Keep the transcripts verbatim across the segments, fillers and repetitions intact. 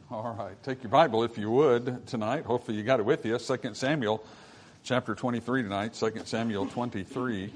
All right. Take your Bible, if you would, tonight. Hopefully you got it with you. Second Samuel chapter twenty-three tonight. Second Samuel twenty-three.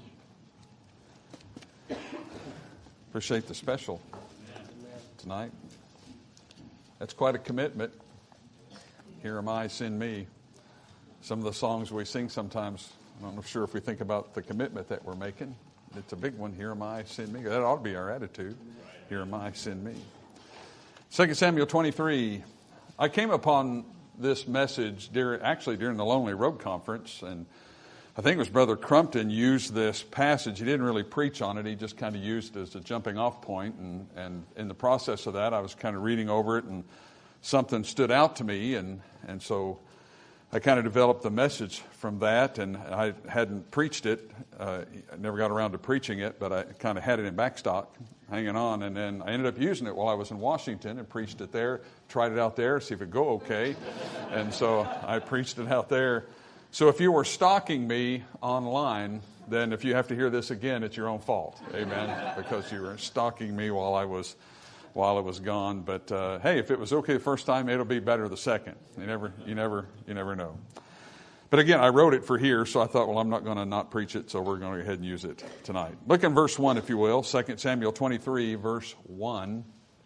Appreciate the special tonight. That's quite a commitment. Here am I, send me. Some of the songs we sing sometimes, I'm not sure if we think about the commitment that we're making. It's a big one. Here am I, send me. That ought to be our attitude. Here am I, send me. Second Samuel twenty-three. I came upon this message during, actually during the Lonely Road Conference, and I think it was Brother Crumpton used this passage. He didn't really preach on it. He just kind of used it as a jumping off point, and, and in the process of that, I was kind of reading over it, and something stood out to me, and, and so I kind of developed the message from that, and I hadn't preached it. Uh, I never got around to preaching it, but I kind of had it in backstock, hanging on, and then I ended up using it while I was in Washington and preached it there, tried it out there, see if it'd go okay, and so I preached it out there. So if you were stalking me online, then if you have to hear this again, it's your own fault, amen, because you were stalking me while I was while I was gone. But uh, hey, if it was okay the first time, it'll be better the second. You never, you never, you never know. But again, I wrote it for here, so I thought, well, I'm not going to not preach it, so we're going to go ahead and use it tonight. Look in verse one, if you will, Second Samuel twenty-three, verse one.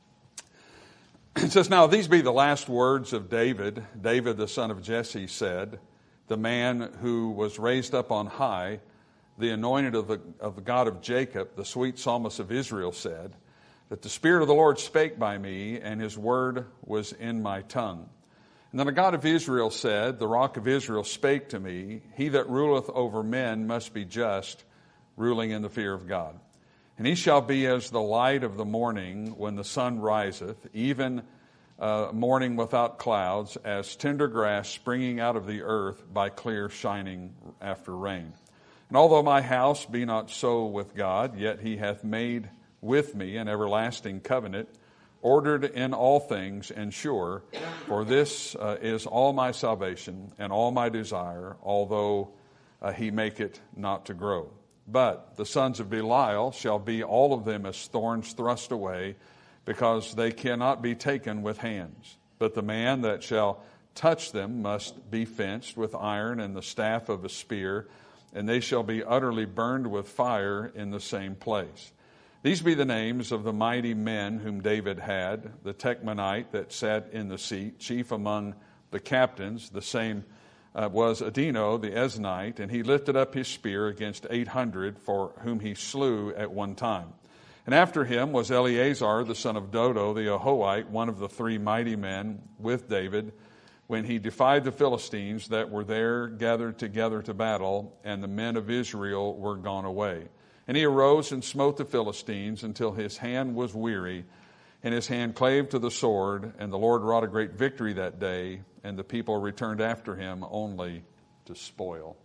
It says, "Now these be the last words of David. David, the son of Jesse, said, the man who was raised up on high, the anointed of the, of the God of Jacob, the sweet psalmist of Israel, said, that the Spirit of the Lord spake by me, and his word was in my tongue. And then the God of Israel said, the rock of Israel spake to me, he that ruleth over men must be just, ruling in the fear of God. And he shall be as the light of the morning when the sun riseth, even uh, morning without clouds, as tender grass springing out of the earth by clear shining after rain. And although my house be not so with God, yet he hath made with me an everlasting covenant, ordered in all things and sure, for this uh, is all my salvation and all my desire, although uh, he make it not to grow. But the sons of Belial shall be all of them as thorns thrust away, because they cannot be taken with hands. But the man that shall touch them must be fenced with iron and the staff of a spear, and they shall be utterly burned with fire in the same place. These be the names of the mighty men whom David had, the Techmanite that sat in the seat, chief among the captains. The same uh, was Adino the Eznite, and he lifted up his spear against eight hundred, for whom he slew at one time. And after him was Eleazar the son of Dodo the Ahohite, one of the three mighty men with David, when he defied the Philistines that were there gathered together to battle, and the men of Israel were gone away. And he arose and smote the Philistines until his hand was weary, and his hand clave to the sword. And the Lord wrought a great victory that day, and the people returned after him only to spoil."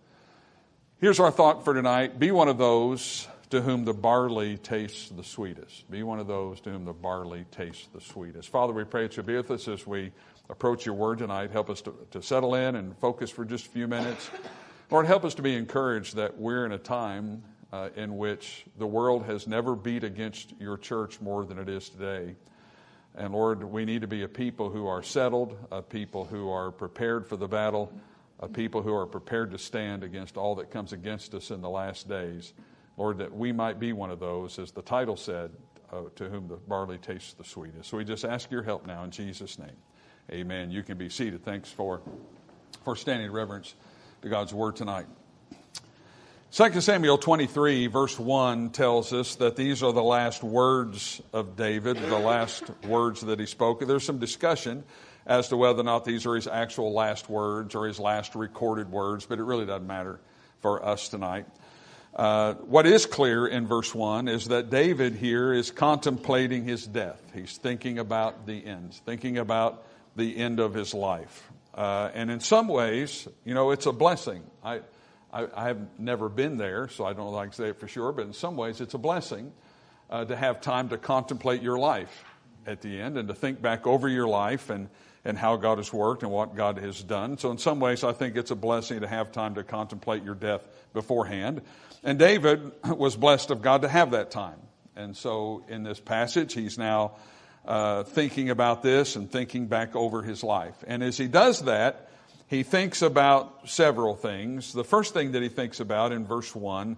Here's our thought for tonight. Be one of those to whom the barley tastes the sweetest. Be one of those to whom the barley tastes the sweetest. Father, we pray that you'll be with us as we approach your word tonight. Help us to, to settle in and focus for just a few minutes. Lord, help us to be encouraged that we're in a time Uh, in which the world has never beat against your church more than it is today. And Lord, we need to be a people who are settled, a people who are prepared for the battle, a people who are prepared to stand against all that comes against us in the last days. Lord, that we might be one of those, as the title said, uh, to whom the barley tastes the sweetest. So we just ask your help now in Jesus' name. Amen. You can be seated. Thanks for, for standing in reverence to God's word tonight. Second Samuel twenty-three, verse one tells us that these are the last words of David, the last words that he spoke. There's some discussion as to whether or not these are his actual last words or his last recorded words, but it really doesn't matter for us tonight. Uh, what is clear in verse one is that David here is contemplating his death. He's thinking about the end, thinking about the end of his life. Uh, and in some ways, you know, it's a blessing. I I, I have never been there, so I don't know if I can say it for sure, but in some ways it's a blessing uh, to have time to contemplate your life at the end and to think back over your life and, and how God has worked and what God has done. So in some ways I think it's a blessing to have time to contemplate your death beforehand. And David was blessed of God to have that time. And so in this passage he's now uh, thinking about this and thinking back over his life. And as he does that, he thinks about several things. The first thing that he thinks about in verse one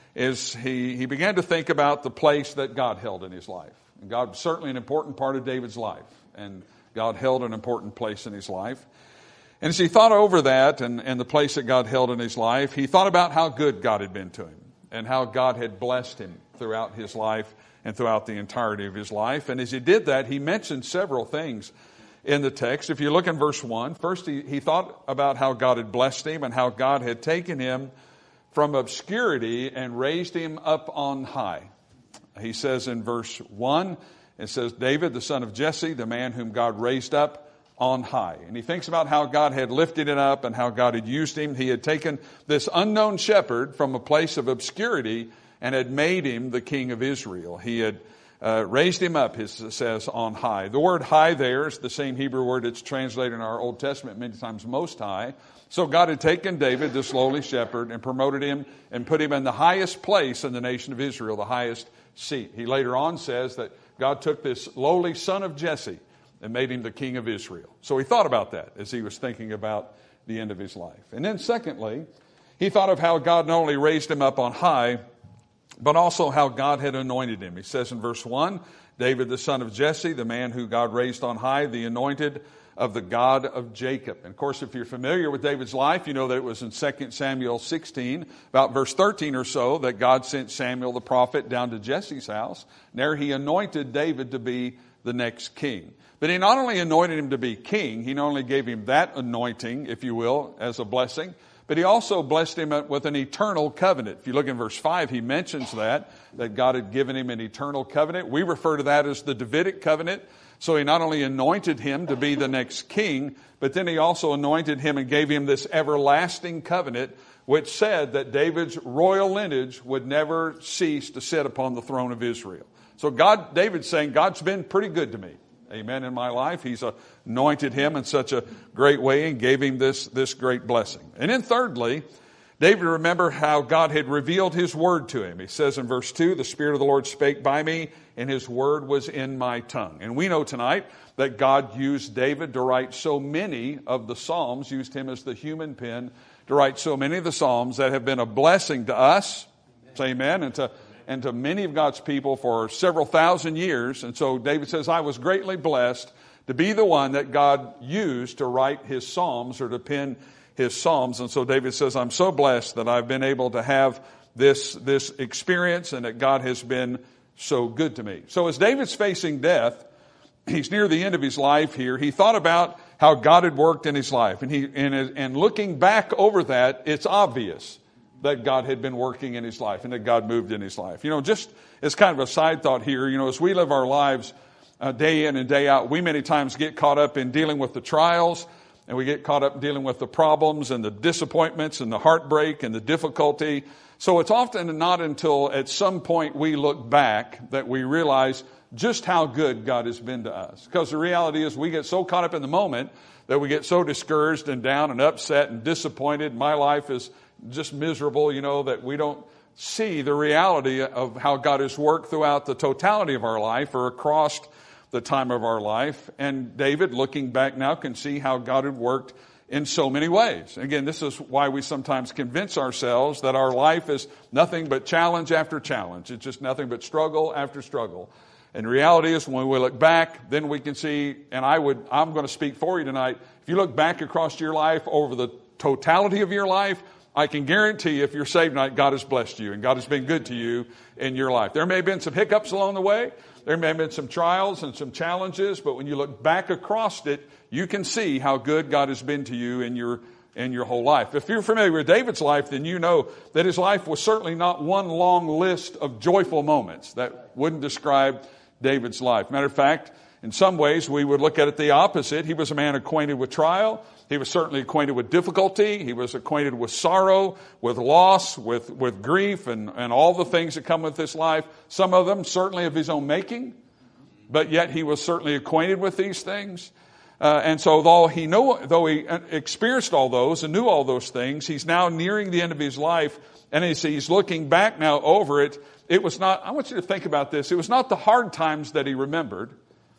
is he, he began to think about the place that God held in his life. And God was certainly an important part of David's life, and God held an important place in his life. And as he thought over that and, and the place that God held in his life, he thought about how good God had been to him and how God had blessed him throughout his life and throughout the entirety of his life. And as he did that, he mentioned several things in the text. If you look in verse one, first he, he thought about how God had blessed him and how God had taken him from obscurity and raised him up on high. He says in verse one, it says, David, the son of Jesse, the man whom God raised up on high. And he thinks about how God had lifted him up and how God had used him. He had taken this unknown shepherd from a place of obscurity and had made him the king of Israel. He had uh, raised him up, it says, on high. The word high there is the same Hebrew word that's translated in our Old Testament many times most high. So God had taken David, this lowly shepherd, and promoted him and put him in the highest place in the nation of Israel, the highest seat. He later on says that God took this lowly son of Jesse and made him the king of Israel. So he thought about that as he was thinking about the end of his life. And then secondly, he thought of how God not only raised him up on high, but also how God had anointed him. He says in verse one, David the son of Jesse, the man who God raised on high, the anointed of the God of Jacob. And of course, if you're familiar with David's life, you know that it was in Second Samuel sixteen, about verse thirteen or so, that God sent Samuel the prophet down to Jesse's house. And there he anointed David to be the next king. But he not only anointed him to be king, he not only gave him that anointing, if you will, as a blessing, but he also blessed him with an eternal covenant. If you look in verse five, he mentions that, that God had given him an eternal covenant. We refer to that as the Davidic covenant. So he not only anointed him to be the next king, but then he also anointed him and gave him this everlasting covenant, which said that David's royal lineage would never cease to sit upon the throne of Israel. So God, David's saying, God's been pretty good to me. Amen. In my life, he's anointed him in such a great way and gave him this, this great blessing. And then thirdly, David remembered how God had revealed his word to him. He says in verse two, the Spirit of the Lord spake by me, and his word was in my tongue. And we know tonight that God used David to write so many of the Psalms, used him as the human pen to write so many of the Psalms that have been a blessing to us. Say amen. And to and to many of God's people for several thousand years. And so David says, I was greatly blessed to be the one that God used to write his Psalms or to pen his Psalms. And so David says, I'm so blessed that I've been able to have this, this experience and that God has been so good to me. So as David's facing death, he's near the end of his life here. He thought about how God had worked in his life. And he, and, and looking back over that, it's obvious that God had been working in his life and that God moved in his life. You know, just as kind of a side thought here, you know, as we live our lives uh, day in and day out, we many times get caught up in dealing with the trials, and we get caught up dealing with the problems and the disappointments and the heartbreak and the difficulty. So it's often not until at some point we look back that we realize just how good God has been to us. Because the reality is we get so caught up in the moment that we get so discouraged and down and upset and disappointed. My life is just miserable, you know, that we don't see the reality of how God has worked throughout the totality of our life or across the time of our life. And David, looking back now, can see how God had worked in so many ways. Again, this is why we sometimes convince ourselves that our life is nothing but challenge after challenge. It's just nothing but struggle after struggle. And the reality is when we look back, then we can see, and I would, I'm going to speak for you tonight. If you look back across your life over the totality of your life, I can guarantee you, if you're saved tonight, God has blessed you and God has been good to you in your life. There may have been some hiccups along the way. There may have been some trials and some challenges, but when you look back across it, you can see how good God has been to you in your in your whole life. If you're familiar with David's life, then you know that his life was certainly not one long list of joyful moments. That wouldn't describe David's life. Matter of fact, in some ways, we would look at it the opposite. He was a man acquainted with trial. He was certainly acquainted with difficulty. He was acquainted with sorrow, with loss, with, with grief, and, and all the things that come with this life. Some of them certainly of his own making, but yet he was certainly acquainted with these things. Uh, and so though he know, though he experienced all those and knew all those things, he's now nearing the end of his life, and as he's looking back now over it, it was not, I want you to think about this, it was not the hard times that he remembered.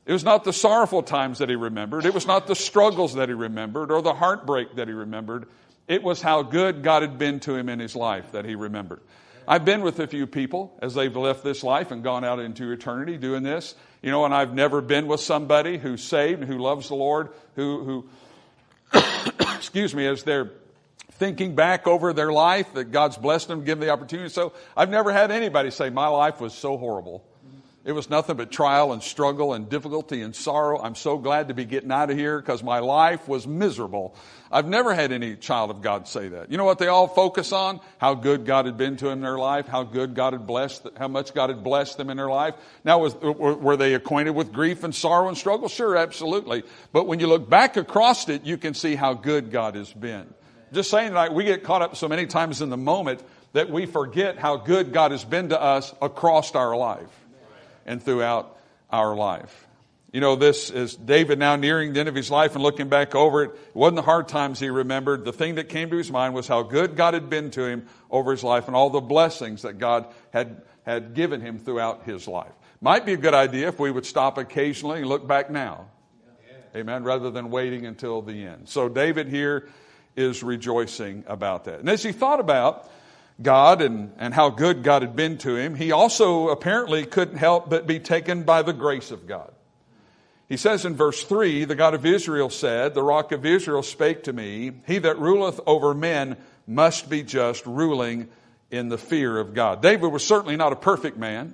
It was not the sorrowful times that he remembered. It was not the struggles that he remembered or the heartbreak that he remembered. It was how good God had been to him in his life that he remembered. I've been with a few people as they've left this life and gone out into eternity doing this. You know, and I've never been with somebody who's saved and who loves the Lord, who, who excuse me, as they're thinking back over their life that God's blessed them, given the opportunity. So I've never had anybody say, my life was so horrible. It was nothing but trial and struggle and difficulty and sorrow. I'm so glad to be getting out of here because my life was miserable. I've never had any child of God say that. You know what they all focus on? How good God had been to them in their life, how good God had blessed, how much God had blessed them in their life. Now, was, were they acquainted with grief and sorrow and struggle? Sure, absolutely. But when you look back across it, you can see how good God has been. Just saying, like, we get caught up so many times in the moment that we forget how good God has been to us across our life and throughout our life. You know, this is David now nearing the end of his life and looking back over it. It wasn't the hard times he remembered. The thing that came to his mind was how good God had been to him over his life and all the blessings that God had, had given him throughout his life. Might be a good idea if we would stop occasionally and look back now. Amen. Rather than waiting until the end. So David here is rejoicing about that. And as he thought about God and, and how good God had been to him, he also apparently couldn't help but be taken by the grace of God. He says in verse three, the God of Israel said, the rock of Israel spake to me, he that ruleth over men must be just, ruling in the fear of God. David was certainly not a perfect man.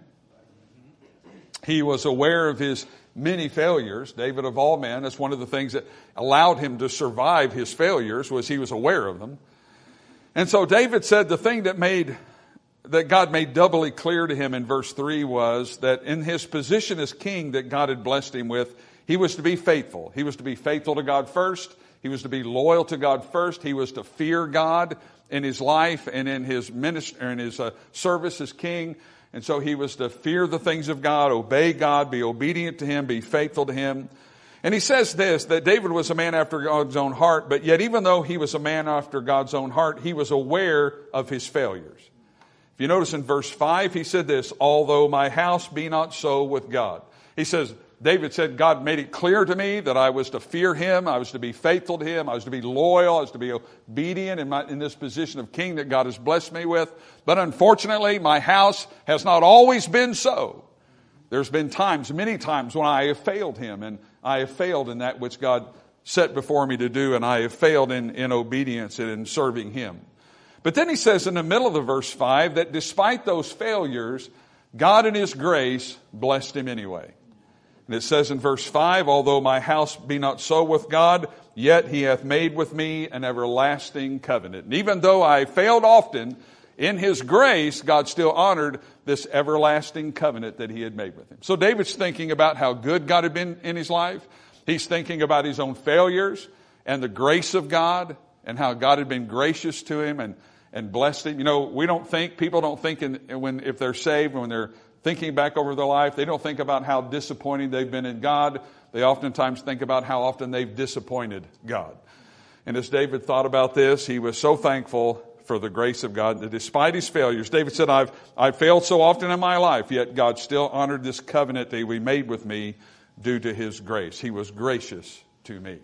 He was aware of his many failures. David of all men, that's one of the things that allowed him to survive his failures, was he was aware of them. And so David said the thing that made, that God made doubly clear to him in verse three was that in his position as king that God had blessed him with, he was to be faithful. He was to be faithful to God first. He was to be loyal to God first. He was to fear God in his life and in his ministry, in his uh, service as king. And so he was to fear the things of God, obey God, be obedient to him, be faithful to him. And he says this, that David was a man after God's own heart, but yet even though he was a man after God's own heart, he was aware of his failures. If you notice in verse five, he said this, although my house be not so with God. He says, David said, God made it clear to me that I was to fear him, I was to be faithful to him, I was to be loyal, I was to be obedient in, my, in this position of king that God has blessed me with. But unfortunately, my house has not always been so. There's been times, many times, when I have failed him, and I have failed in that which God set before me to do, and I have failed in, in obedience and in serving him. But then he says in the middle of the verse five that despite those failures, God in his grace blessed him anyway. And it says in verse five, although my house be not so with God, yet he hath made with me an everlasting covenant. And even though I failed often, in his grace, God still honored this everlasting covenant that he had made with him. So David's thinking about how good God had been in his life. He's thinking about his own failures and the grace of God and how God had been gracious to him and, and blessed him. You know, we don't think, people don't think in, when, if they're saved, when they're thinking back over their life, they don't think about how disappointing they've been in God. They oftentimes think about how often they've disappointed God. And as David thought about this, he was so thankful for the grace of God that despite his failures, David said, I've, I've failed so often in my life, yet God still honored this covenant that he made with me due to his grace. He was gracious to me.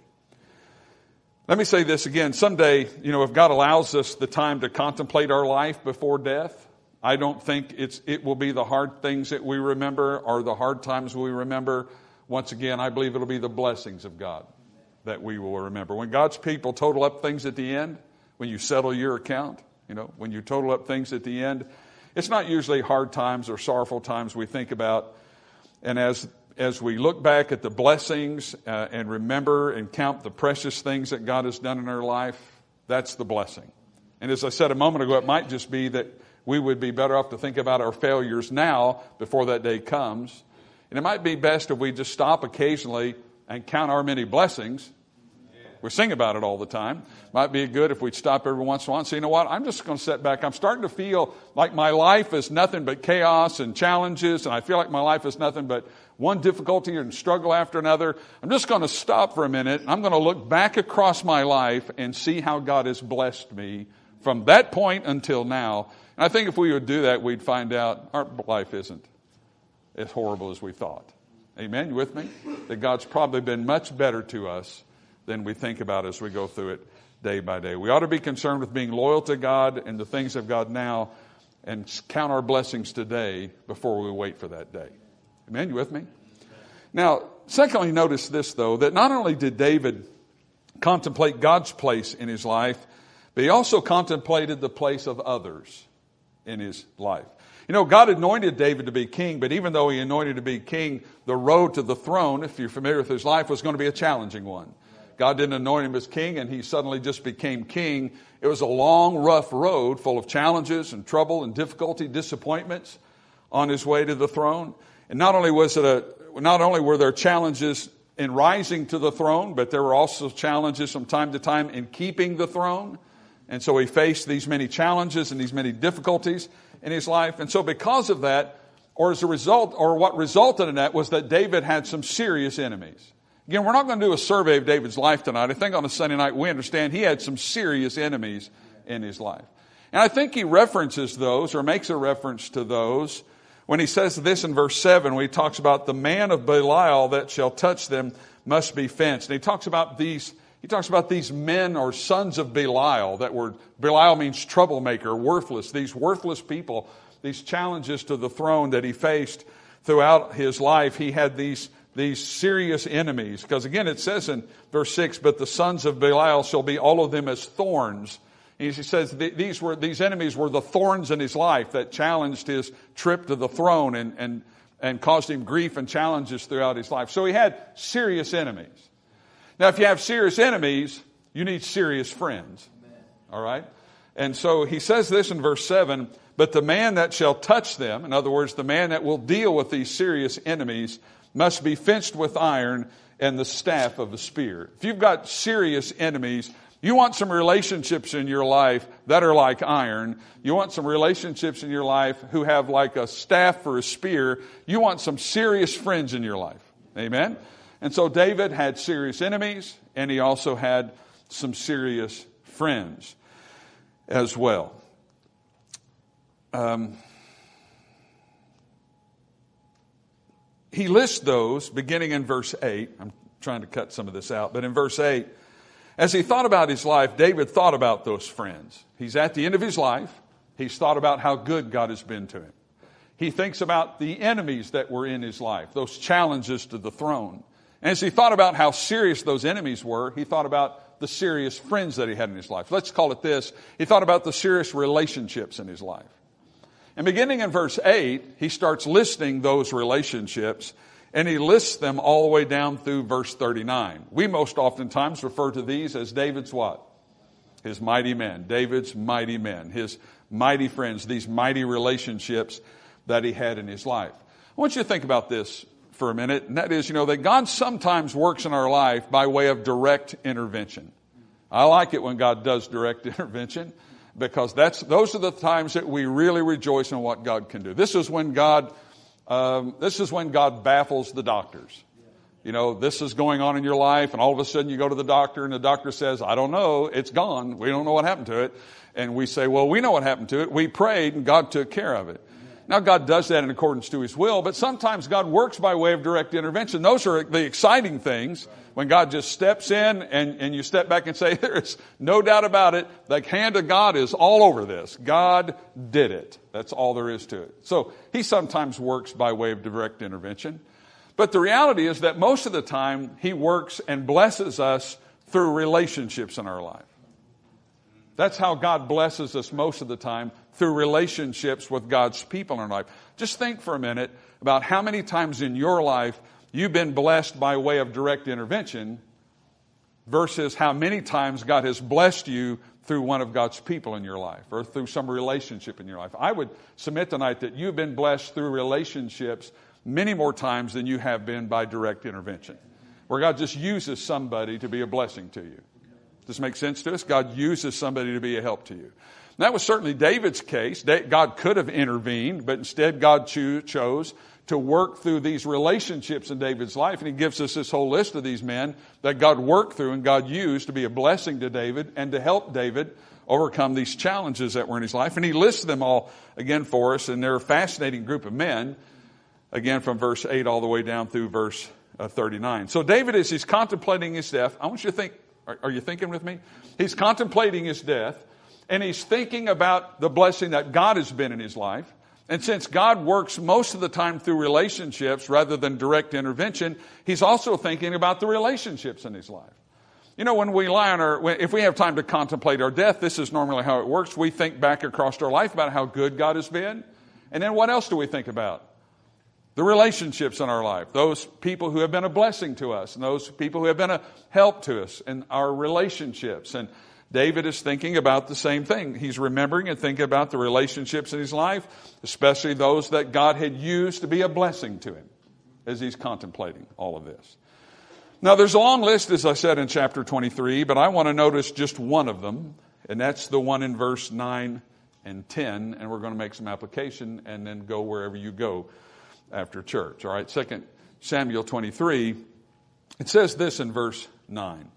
Let me say this again. Someday, you know, if God allows us the time to contemplate our life before death, I don't think it's, it will be the hard things that we remember or the hard times we remember. Once again, I believe it'll be the blessings of God that we will remember. When God's people total up things at the end, when you settle your account, you know, when you total up things at the end, it's not usually hard times or sorrowful times we think about. And as as we look back at the blessings uh, and remember and count the precious things that God has done in our life, that's the blessing. And as I said a moment ago, it might just be that we would be better off to think about our failures now before that day comes. And it might be best if we just stop occasionally and count our many blessings. We sing about it all the time. Might be good if we'd stop every once in a while and say, you know what, I'm just going to sit back. I'm starting to feel like my life is nothing but chaos and challenges, and I feel like my life is nothing but one difficulty and struggle after another. I'm just going to stop for a minute. I'm going to look back across my life and see how God has blessed me from that point until now. And I think if we would do that, we'd find out our life isn't as horrible as we thought. Amen? You with me? That God's probably been much better to us than we think about as we go through it day by day. We ought to be concerned with being loyal to God and the things of God now and count our blessings today before we wait for that day. Amen? You with me? Now, secondly, notice this, though, that not only did David contemplate God's place in his life, but he also contemplated the place of others in his life. You know, God anointed David to be king, but even though he anointed to be king, the road to the throne, if you're familiar with his life, was going to be a challenging one. God didn't anoint him as king, and he suddenly just became king. It was a long, rough road full of challenges and trouble and difficulty, disappointments on his way to the throne. And not only was it a, not only were there challenges in rising to the throne, but there were also challenges from time to time in keeping the throne. And so he faced these many challenges and these many difficulties in his life. And so because of that, or as a result, or what resulted in that, was that David had some serious enemies. Again, we're not going to do a survey of David's life tonight. I think on a Sunday night we understand he had some serious enemies in his life. And I think he references those, or makes a reference to those, when he says this in verse seven, when he talks about the man of Belial that shall touch them must be fenced. And he talks about these, he talks about these men or sons of Belial. That word Belial means troublemaker, worthless. These worthless people, these challenges to the throne that he faced throughout his life, he had these, these serious enemies. Because again, it says in verse six, but the sons of Belial shall be all of them as thorns. He says these were these enemies were the thorns in his life that challenged his trip to the throne and, and, and caused him grief and challenges throughout his life. So he had serious enemies. Now, if you have serious enemies, you need serious friends. All right? And so he says this in verse seven, but the man that shall touch them, in other words, the man that will deal with these serious enemies, must be fenced with iron and the staff of a spear. If you've got serious enemies, you want some relationships in your life that are like iron. You want some relationships in your life who have like a staff for a spear. You want some serious friends in your life. Amen? And so David had serious enemies, and he also had some serious friends as well. Um, he lists those beginning in verse eight. I'm trying to cut some of this out, but in verse eight, as he thought about his life, David thought about those friends. He's at the end of his life. He's thought about how good God has been to him. He thinks about the enemies that were in his life, those challenges to the throne. And as he thought about how serious those enemies were, he thought about the serious friends that he had in his life. Let's call it this. He thought about the serious relationships in his life. And beginning in verse eight, he starts listing those relationships. And he lists them all the way down through verse thirty-nine. We most oftentimes refer to these as David's what? His mighty men. David's mighty men. His mighty friends. These mighty relationships that he had in his life. I want you to think about this for a minute. And that is, you know, that God sometimes works in our life by way of direct intervention. I like it when God does direct intervention, because that's those are the times that we really rejoice in what God can do. This is when God... Um, this is when God baffles the doctors. You know, this is going on in your life, and all of a sudden you go to the doctor, and the doctor says, I don't know, it's gone. We don't know what happened to it. And we say, well, we know what happened to it. We prayed, and God took care of it. Now, God does that in accordance to his will, but sometimes God works by way of direct intervention. Those are the exciting things, when God just steps in, and, and you step back and say, there is no doubt about it, the hand of God is all over this. God did it. That's all there is to it. So he sometimes works by way of direct intervention. But the reality is that most of the time he works and blesses us through relationships in our life. That's how God blesses us most of the time, through relationships with God's people in our life. Just think for a minute about how many times in your life you've been blessed by way of direct intervention versus how many times God has blessed you through one of God's people in your life or through some relationship in your life. I would submit tonight that you've been blessed through relationships many more times than you have been by direct intervention, where God just uses somebody to be a blessing to you. Does this make sense to us? God uses somebody to be a help to you. And that was certainly David's case. God could have intervened, but instead God cho- chose to work through these relationships in David's life. And he gives us this whole list of these men that God worked through and God used to be a blessing to David and to help David overcome these challenges that were in his life. And he lists them all again for us, and they're a fascinating group of men. again from verse eight all the way down through verse uh, thirty-nine. So David, as he's contemplating his death, I want you to think, are, are you thinking with me? He's contemplating his death, and he's thinking about the blessing that God has been in his life. And since God works most of the time through relationships rather than direct intervention, he's also thinking about the relationships in his life. You know, when we lie on our, if we have time to contemplate our death, this is normally how it works. We think back across our life about how good God has been. And then what else do we think about? The relationships in our life. Those people who have been a blessing to us, and those people who have been a help to us in our relationships. And David is thinking about the same thing. He's remembering and thinking about the relationships in his life, especially those that God had used to be a blessing to him as he's contemplating all of this. Now, there's a long list, as I said, in chapter twenty-three, but I want to notice just one of them, and that's the one in verse nine and ten, and we're going to make some application and then go wherever you go after church. All right, Second Samuel twenty-three, it says this in verse nine.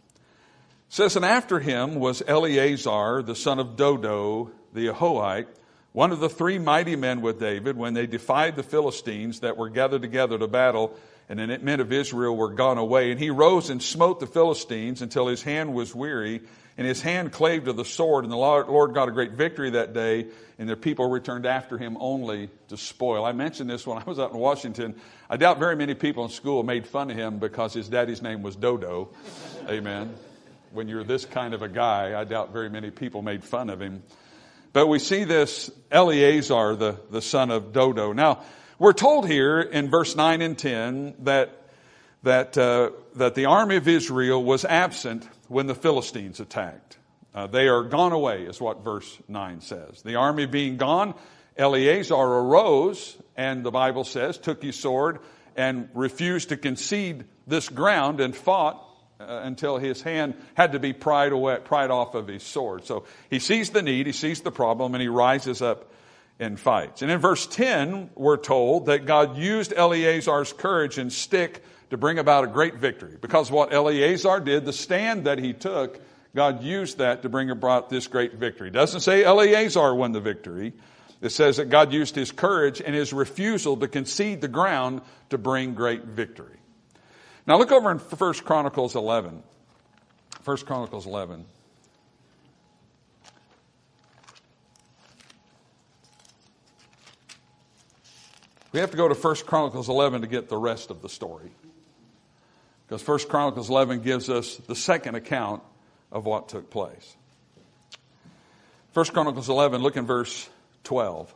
It says, and after him was Eleazar, the son of Dodo, the Ahohite, one of the three mighty men with David, when they defied the Philistines that were gathered together to battle, and the men of Israel were gone away. And he rose and smote the Philistines until his hand was weary, and his hand clave to the sword. And the Lord got a great victory that day, and the people returned after him only to spoil. I mentioned this when I was out in Washington. I doubt very many people in school made fun of him because his daddy's name was Dodo. Amen. When you're this kind of a guy, I doubt very many people made fun of him. But we see this Eleazar, the, the son of Dodo. Now, we're told here in verse nine and ten that, that, uh, that the army of Israel was absent when the Philistines attacked. Uh, they are gone away, is what verse nine says. The army being gone, Eleazar arose, and the Bible says, took his sword and refused to concede this ground and fought Uh, until his hand had to be pried away, pried off of his sword. So he sees the need, he sees the problem, and he rises up and fights. And in verse ten, we're told that God used Eleazar's courage and stick to bring about a great victory. Because what Eleazar did, the stand that he took, God used that to bring about this great victory. It doesn't say Eleazar won the victory. It says that God used his courage and his refusal to concede the ground to bring great victory. Now look over in First Chronicles eleven. First Chronicles eleven. We have to go to First Chronicles eleven to get the rest of the story. Because First Chronicles eleven gives us the second account of what took place. First Chronicles eleven, look in verse twelve.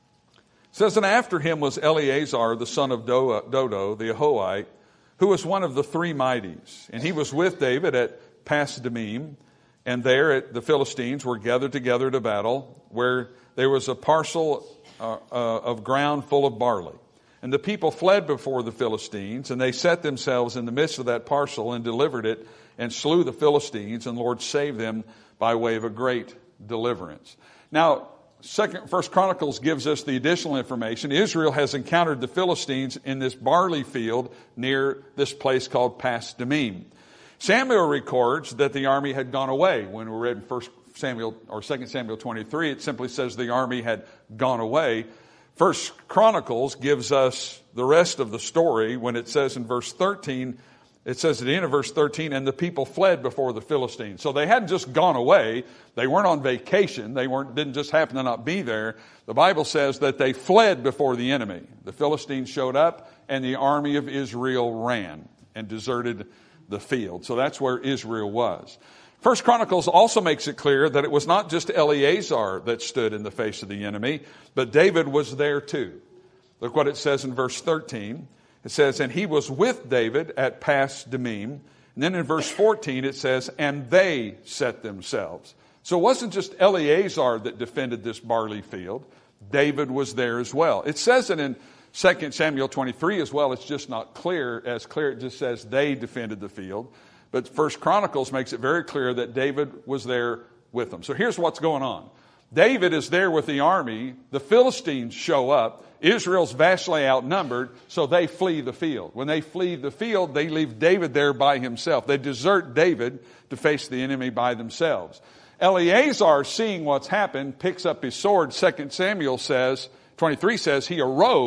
It says, and after him was Eleazar, the son of Dodo, the Ahohite, who was one of the three mighties. And he was with David at Pas-Dammim, and there at the Philistines were gathered together to battle, where there was a parcel uh, uh, of ground full of barley. And the people fled before the Philistines, and they set themselves in the midst of that parcel and delivered it, and slew the Philistines, and the Lord saved them by way of a great deliverance. Now, Second, First Chronicles gives us the additional information. Israel has encountered the Philistines in this barley field near this place called Pas-Dammim. Samuel records that the army had gone away. When we read First Samuel or Second Samuel twenty-three, it simply says the army had gone away. First Chronicles gives us the rest of the story when it says in verse thirteen, it says at the end of verse thirteen, and the people fled before the Philistines. So they hadn't just gone away. They weren't on vacation. They weren't didn't just happen to not be there. The Bible says that they fled before the enemy. The Philistines showed up, and the army of Israel ran and deserted the field. So that's where Israel was. First Chronicles also makes it clear that it was not just Eleazar that stood in the face of the enemy, but David was there too. Look what it says in verse thirteen. It says, and he was with David at Pas-Dammim. And then in verse fourteen it says, and they set themselves. So it wasn't just Eleazar that defended this barley field. David was there as well. It says it in Second Samuel twenty-three as well. It's just not clear, as clear. It just says they defended the field. But First Chronicles makes it very clear that David was there with them. So here's what's going on. David is there with the army. The Philistines show up. Israel's vastly outnumbered, so they flee the field. When they flee the field, they leave David there by himself. They desert David to face the enemy by themselves. Eleazar, seeing what's happened, picks up his sword. Second Samuel says, twenty-three says, he arose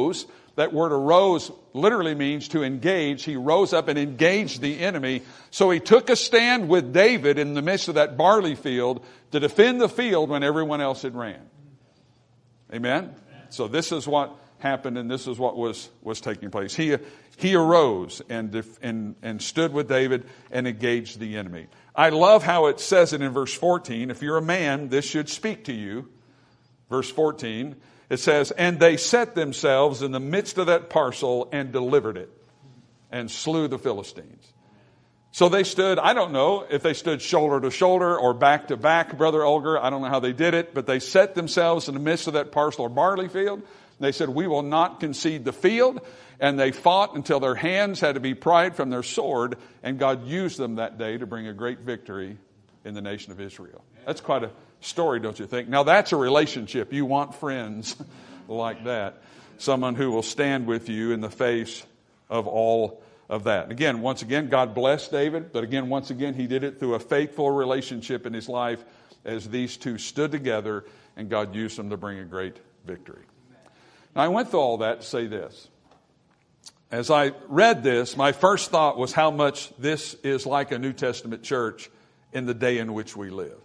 That word arose literally means to engage. He rose up and engaged the enemy. So he took a stand with David in the midst of that barley field to defend the field when everyone else had ran. Amen? So this is what happened, and this is what was, was taking place. He, he arose and, and, and stood with David and engaged the enemy. I love how it says it in verse fourteen. If you're a man, this should speak to you. Verse fourteen, it says, and they set themselves in the midst of that parcel and delivered it and slew the Philistines. So they stood, I don't know if they stood shoulder to shoulder or back to back, Brother Olger. I don't know how they did it, but they set themselves in the midst of that parcel or barley field. They said, we will not concede the field. And they fought until their hands had to be pried from their sword. And God used them that day to bring a great victory in the nation of Israel. That's quite a story, don't you think? Now that's a relationship. You want friends like that. Someone who will stand with you in the face of all of that. And again, once again, God blessed David. But again, once again, he did it through a faithful relationship in his life as these two stood together and God used them to bring a great victory. Now I went through all that to say this. As I read this, my first thought was how much this is like a New Testament church in the day in which we live.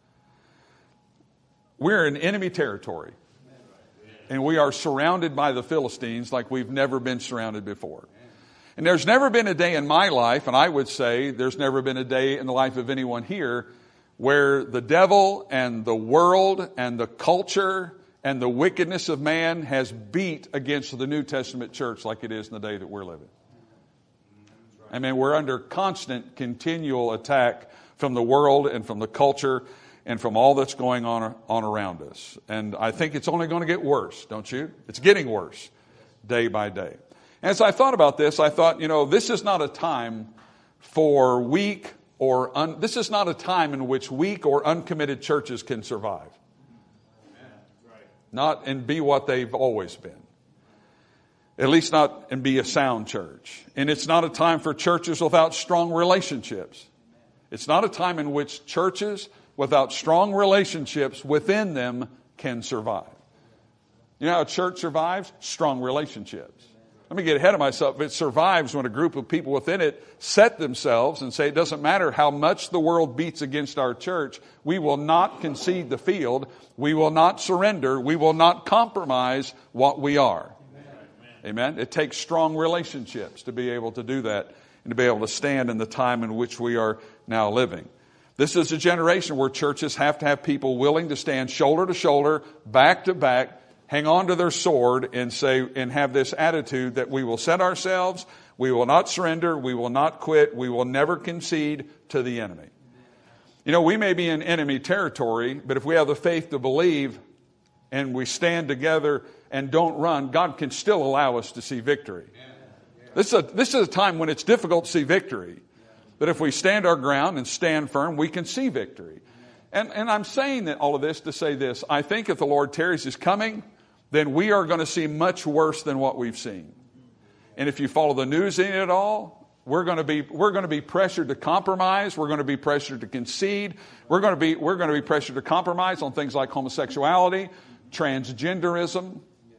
We're in enemy territory, and we are surrounded by the Philistines like we've never been surrounded before. And there's never been a day in my life, and I would say there's never been a day in the life of anyone here, where the devil and the world and the culture and the wickedness of man has beat against the New Testament church like it is in the day that we're living. I mean, we're under constant, continual attack from the world and from the culture and from all that's going on, on around us. And I think it's only going to get worse, don't you? It's getting worse day by day. And as I thought about this, I thought, you know, this is not a time for weak or, un, this is not a time in which weak or uncommitted churches can survive. Not and be what they've always been. At least not and be a sound church. And it's not a time for churches without strong relationships. It's not a time in which churches without strong relationships within them can survive. You know how a church survives? Strong relationships. Let me get ahead of myself. It survives when a group of people within it set themselves and say, it doesn't matter how much the world beats against our church, we will not concede the field, we will not surrender, we will not compromise what we are. Amen. Amen. It takes strong relationships to be able to do that and to be able to stand in the time in which we are now living. This is a generation where churches have to have people willing to stand shoulder to shoulder, back to back, hang on to their sword and say, and have this attitude that we will set ourselves, we will not surrender, we will not quit, we will never concede to the enemy. You know, we may be in enemy territory, but if we have the faith to believe and we stand together and don't run, God can still allow us to see victory. This is a, this is a time when it's difficult to see victory. But if we stand our ground and stand firm, we can see victory. And, and I'm saying that all of this to say this. I think if the Lord tarries his coming, then we are going to see much worse than what we've seen. And if you follow the news in it all, we're going to be we're going to be pressured to compromise. We're going to be pressured to concede. We're going to be we're going to be pressured to compromise on things like homosexuality, transgenderism.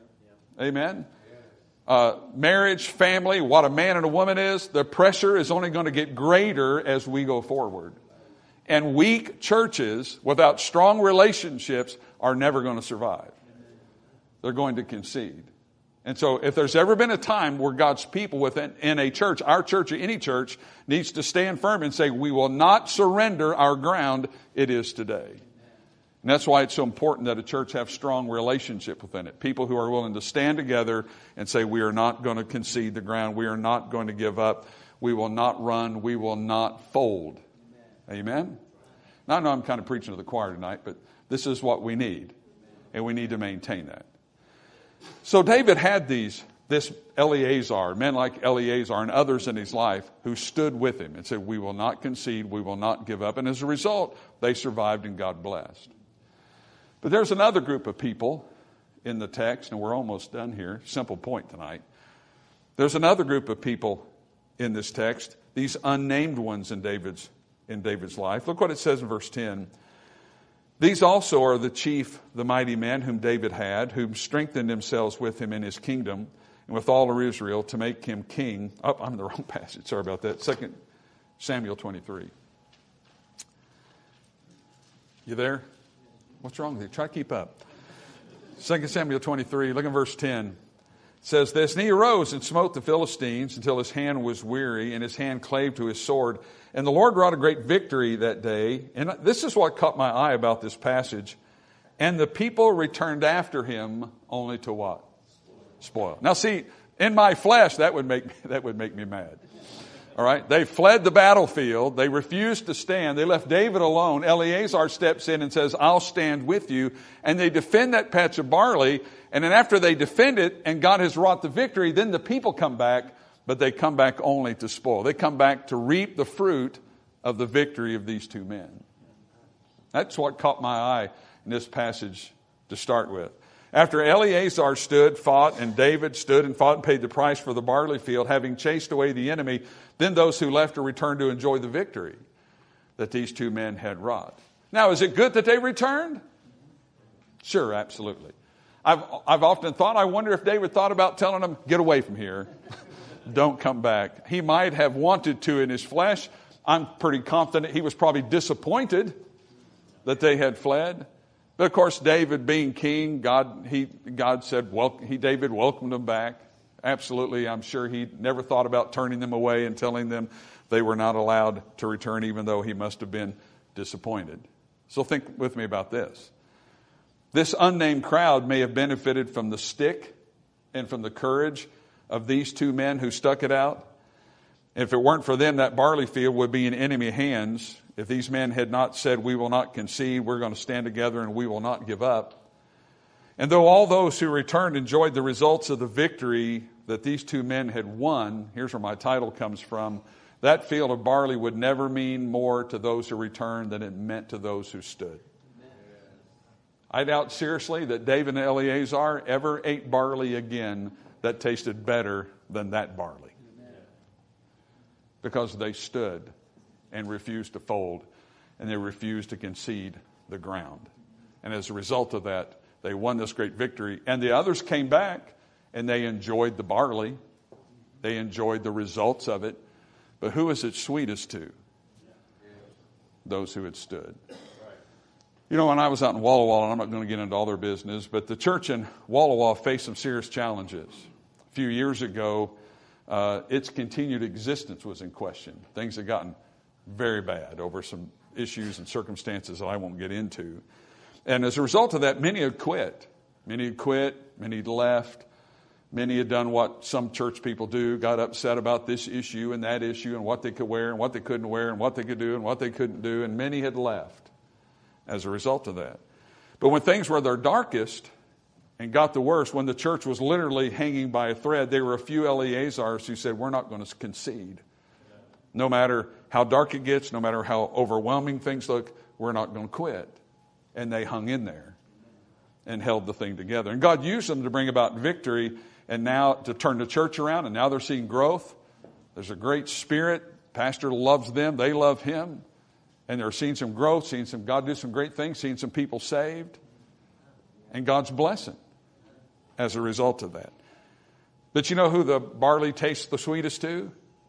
Amen. Uh, marriage, family, what a man and a woman is. The pressure is only going to get greater as we go forward. And weak churches without strong relationships are never going to survive. They're going to concede. And so if there's ever been a time where God's people within in a church, our church or any church, needs to stand firm and say, we will not surrender our ground, it is today. And that's why it's so important that a church have strong relationship within it. People who are willing to stand together and say, we are not going to concede the ground. We are not going to give up. We will not run. We will not fold. Amen. Amen? Now, I know I'm kind of preaching to the choir tonight, but this is what we need. And we need to maintain that. So David had these, this Eleazar, men like Eleazar and others in his life who stood with him and said, we will not concede, we will not give up. And as a result, they survived and God blessed. But there's another group of people in the text, and we're almost done here. Simple point tonight. There's another group of people in this text, these unnamed ones in David's, in David's life. Look what it says in verse ten. These also are the chief, the mighty men whom David had, whom strengthened themselves with him in his kingdom, and with all of Israel to make him king. Oh, I'm in the wrong passage. Sorry about that. Second Samuel twenty-three. You there? What's wrong with you? Try to keep up. Second Samuel twenty-three, look at verse ten. It says this, and he arose and smote the Philistines until his hand was weary and his hand clave to his sword. And the Lord wrought a great victory that day. And this is what caught my eye about this passage. And the people returned after him only to what? Spoil. Now see, in my flesh, that would make me, that would make me mad. All right. They fled the battlefield. They refused to stand. They left David alone. Eleazar steps in and says, I'll stand with you. And they defend that patch of barley. And then after they defend it and God has wrought the victory, then the people come back, but they come back only to spoil. They come back to reap the fruit of the victory of these two men. That's what caught my eye in this passage to start with. After Eleazar stood, fought, and David stood and fought and paid the price for the barley field, having chased away the enemy, then those who left to return to enjoy the victory that these two men had wrought. Now, is it good that they returned? Sure, absolutely. I've, I've often thought, I wonder if David thought about telling them, get away from here. Don't come back. He might have wanted to in his flesh. I'm pretty confident he was probably disappointed that they had fled. But of course, David being king, God, he, God said, well, he, David welcomed them back. Absolutely. I'm sure he never thought about turning them away and telling them they were not allowed to return, even though he must have been disappointed. So think with me about this. This unnamed crowd may have benefited from the stick and from the courage of these two men who stuck it out. If it weren't for them, that barley field would be in enemy hands. If these men had not said, we will not concede, we're going to stand together and we will not give up. And though all those who returned enjoyed the results of the victory that these two men had won, here's where my title comes from, that field of barley would never mean more to those who returned than it meant to those who stood. I doubt seriously that David and Eleazar ever ate barley again that tasted better than that barley. Because they stood and refused to fold, and they refused to concede the ground. And as a result of that, they won this great victory. And the others came back, and they enjoyed the barley. They enjoyed the results of it. But who is it sweetest to? Those who had stood. You know, when I was out in Walla Walla, and I'm not going to get into all their business, but the church in Walla Walla faced some serious challenges. A few years ago, uh, its continued existence was in question. Things had gotten very bad over some issues and circumstances that I won't get into. And as a result of that, many had quit. Many had quit. Many had left. Many had done what some church people do, got upset about this issue and that issue and what they could wear and what they couldn't wear and what they could do and what they couldn't do. And many had left as a result of that. But when things were their darkest and got the worst, when the church was literally hanging by a thread, there were a few Eleazars who said, we're not going to concede. No matter how dark it gets, no matter how overwhelming things look, we're not going to quit. And they hung in there and held the thing together. And God used them to bring about victory and now to turn the church around. And now they're seeing growth. There's a great spirit. Pastor loves them. They love him. And they're seeing some growth, seeing some God do some great things, seeing some people saved. And God's blessing as a result of that. But you know who the barley tastes the sweetest to?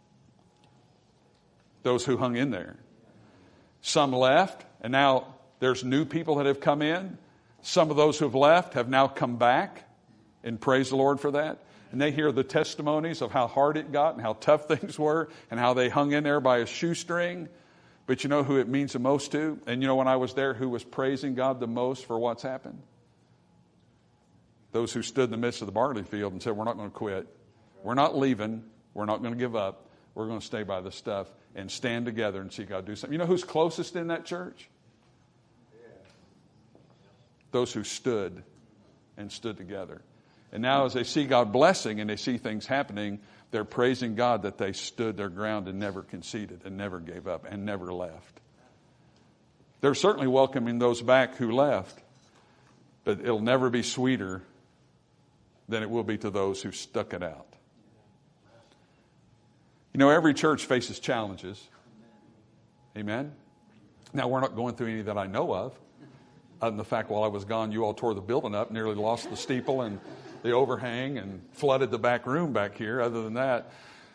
Those who hung in there. Some left, and now there's new people that have come in. Some of those who have left have now come back, and praise the Lord for that. And they hear the testimonies of how hard it got and how tough things were and how they hung in there by a shoestring. But you know who it means the most to? And you know when I was there, who was praising God the most for what's happened? Those who stood in the midst of the barley field and said, we're not going to quit. We're not leaving. We're not going to give up. We're going to stay by the stuff and stand together and see God do something. You know who's closest in that church? Those who stood and stood together. And now as they see God blessing and they see things happening, they're praising God that they stood their ground and never conceded and never gave up and never left. They're certainly welcoming those back who left, but it'll never be sweeter than it will be to those who stuck it out. You know, every church faces challenges. Amen? Now, we're not going through any that I know of. Other than the fact while I was gone, you all tore the building up, nearly lost the steeple and the overhang and flooded the back room back here. Other than that,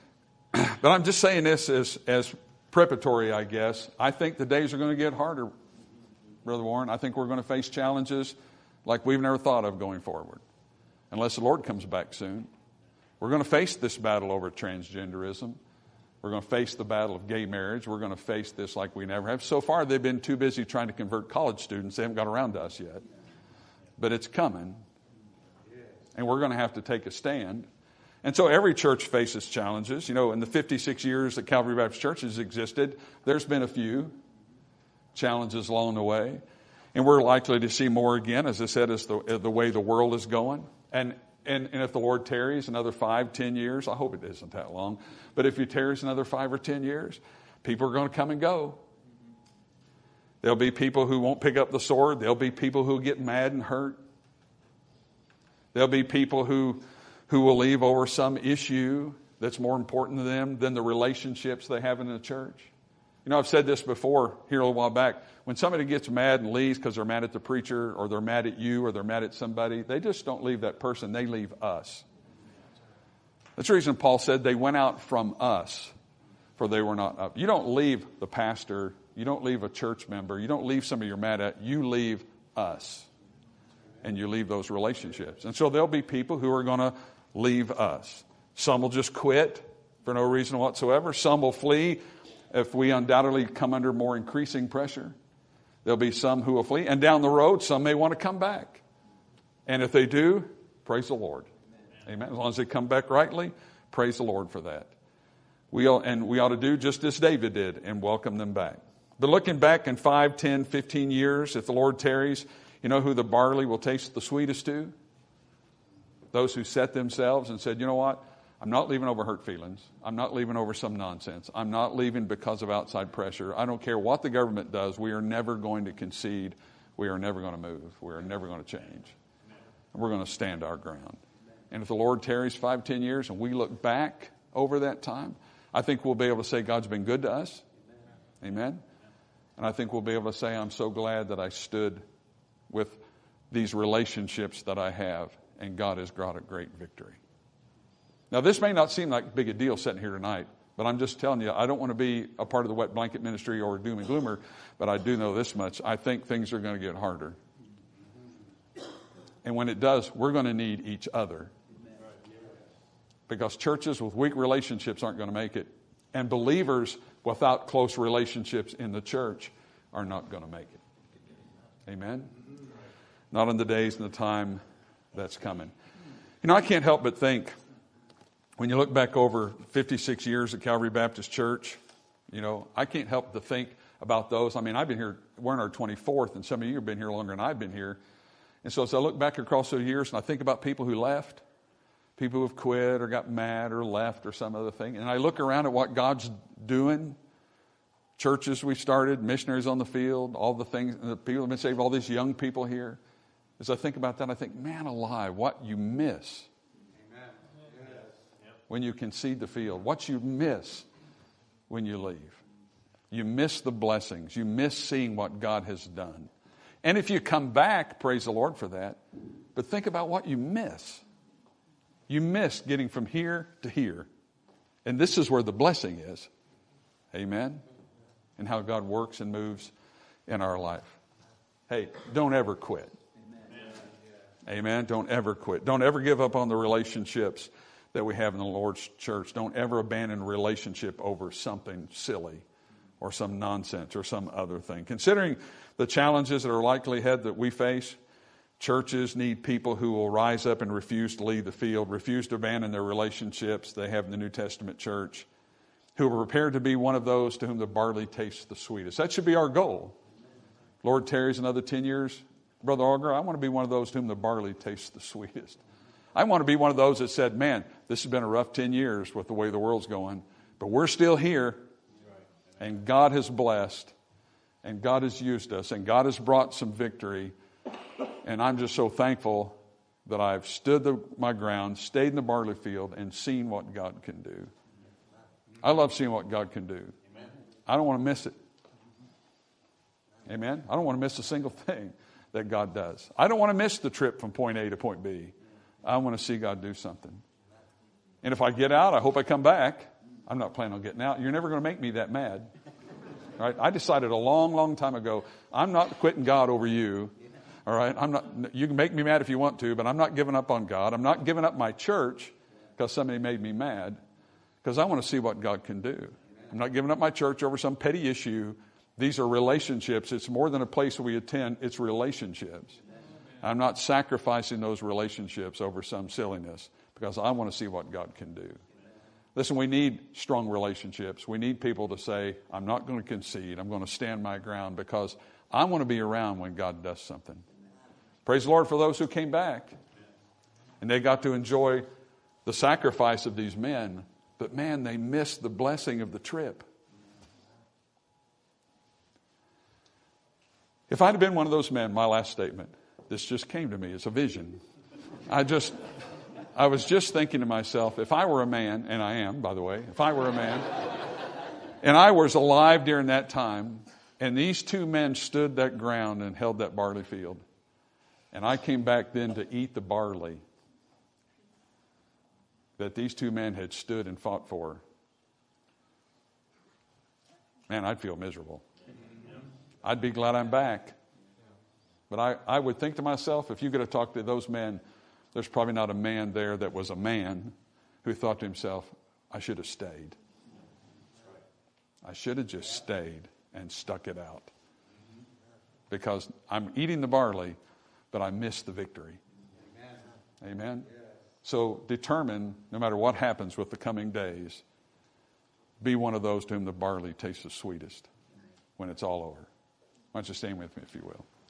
but I'm just saying this as, as preparatory, I guess. I think the days are going to get harder, Brother Warren. I think we're going to face challenges like we've never thought of going forward, unless the Lord comes back soon. We're going to face this battle over transgenderism. We're going to face the battle of gay marriage. We're going to face this like we never have. So far, they've been too busy trying to convert college students. They haven't got around to us yet. But it's coming. And we're going to have to take a stand. And so every church faces challenges. You know, in the fifty-six years that Calvary Baptist Church has existed, there's been a few challenges along the way. And we're likely to see more again, as I said, as the, the way the world is going. And, and, and if the Lord tarries another five, ten years, I hope it isn't that long, but if He tarries another five or ten years, people are going to come and go. There'll be people who won't pick up the sword. There'll be people who get mad and hurt. There'll be people who, who will leave over some issue that's more important to them than the relationships they have in the church. You know, I've said this before here a little while back. When somebody gets mad and leaves because they're mad at the preacher or they're mad at you or they're mad at somebody, they just don't leave that person. They leave us. That's the reason Paul said they went out from us, for they were not up. You don't leave the pastor. You don't leave a church member. You don't leave somebody you're mad at. You leave us. And you leave those relationships. And so there'll be people who are going to leave us. Some will just quit for no reason whatsoever. Some will flee if we undoubtedly come under more increasing pressure. There'll be some who will flee. And down the road, some may want to come back. And if they do, praise the Lord. Amen. As long as they come back rightly, praise the Lord for that. We ought, and we ought to do just as David did and welcome them back. But looking back in five, ten, fifteen years, if the Lord tarries, you know who the barley will taste the sweetest to? Those who set themselves and said, you know what? I'm not leaving over hurt feelings. I'm not leaving over some nonsense. I'm not leaving because of outside pressure. I don't care what the government does. We are never going to concede. We are never going to move. We are never going to change. And we're going to stand our ground. And if the Lord tarries five, ten years and we look back over that time, I think we'll be able to say God's been good to us. Amen. And I think we'll be able to say, I'm so glad that I stood with these relationships that I have, and God has brought a great victory. Now, this may not seem like big a deal sitting here tonight, but I'm just telling you, I don't want to be a part of the wet blanket ministry or doom and gloomer, but I do know this much. I think things are going to get harder. And when it does, we're going to need each other. Because churches with weak relationships aren't going to make it. And believers without close relationships in the church are not going to make it. Amen? Not in the days and the time that's coming. You know, I can't help but think, when you look back over fifty-six years at Calvary Baptist Church, you know, I can't help but think about those. I mean, I've been here, we're in our twenty-fourth, and some of you have been here longer than I've been here. And so as I look back across those years and I think about people who left, people who have quit or got mad or left or some other thing, and I look around at what God's doing, churches we started, missionaries on the field, all the things, the people have been saved, all these young people here. As I think about that, I think, man alive, what you miss Amen. When you concede the field, what you miss when you leave. You miss the blessings. You miss seeing what God has done. And if you come back, praise the Lord for that, but think about what you miss. You miss getting from here to here. And this is where the blessing is. Amen? And how God works and moves in our life. Hey, don't ever quit. Amen. Don't ever quit. Don't ever give up on the relationships that we have in the Lord's church. Don't ever abandon a relationship over something silly or some nonsense or some other thing. Considering the challenges that are likely ahead that we face, churches need people who will rise up and refuse to leave the field, refuse to abandon their relationships they have in the New Testament church, who are prepared to be one of those to whom the barley tastes the sweetest. That should be our goal. Lord tarries another ten years. Brother Auger, I want to be one of those to whom the barley tastes the sweetest. I want to be one of those that said, man, this has been a rough ten years with the way the world's going, but we're still here, and God has blessed, and God has used us, and God has brought some victory, and I'm just so thankful that I've stood the, my ground, stayed in the barley field, and seen what God can do. I love seeing what God can do. I don't want to miss it. Amen? I don't want to miss a single thing that God does. I don't want to miss the trip from point A to point B. I want to see God do something. And if I get out, I hope I come back. I'm not planning on getting out. You're never going to make me that mad. Right? I decided a long, long time ago, I'm not quitting God over you. All right? I'm not. You can make me mad if you want to, but I'm not giving up on God. I'm not giving up my church because somebody made me mad, because I want to see what God can do. I'm not giving up my church over some petty issue. These are relationships. It's more than a place we attend. It's relationships. I'm not sacrificing those relationships over some silliness, because I want to see what God can do. Listen, we need strong relationships. We need people to say, I'm not going to concede. I'm going to stand my ground, because I want to be around when God does something. Praise the Lord for those who came back. And they got to enjoy the sacrifice of these men. But man, they missed the blessing of the trip. If I'd have been one of those men, my last statement, this just came to me. It's a vision. I just... I was just thinking to myself, if I were a man, and I am, by the way, if I were a man, and I was alive during that time, and these two men stood that ground and held that barley field, and I came back then to eat the barley that these two men had stood and fought for, man, I'd feel miserable. I'd be glad I'm back. But I, I would think to myself, if you could have talked to those men, there's probably not a man there that was a man who thought to himself, I should have stayed. I should have just stayed and stuck it out. Because I'm eating the barley, but I missed the victory. Amen. Amen. So determine, no matter what happens with the coming days, be one of those to whom the barley tastes the sweetest when it's all over. Why don't you stand with me, if you will.